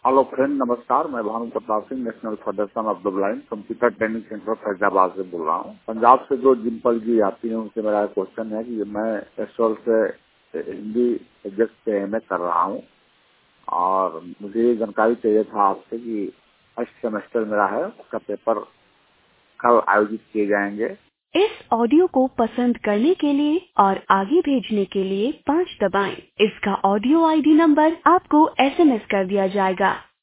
Hello friend, नमस्कार। मैं Bhanu Pratap Singh, national federation of the blind, computer training centre Faizabad से बोल रहा हूँ। पंजाब से जो डिम्पल जी आती हैं उनसे मेरा क्वेश्चन है कि मैं एसोल से हिंदी सब्जेक्ट से एमए कर रहा हूँ और मुझे ये जानकारी चाहिए था आपसे कि फर्स्ट सेमेस्टर मेरा है, उसका पेपर कब आयोजित किए जाएंगे। इस ऑडियो को पसंद करने के लिए और आगे भेजने के लिए 5 दबाएं। इसका ऑडियो आईडी नंबर आपको एसएमएस कर दिया जाएगा।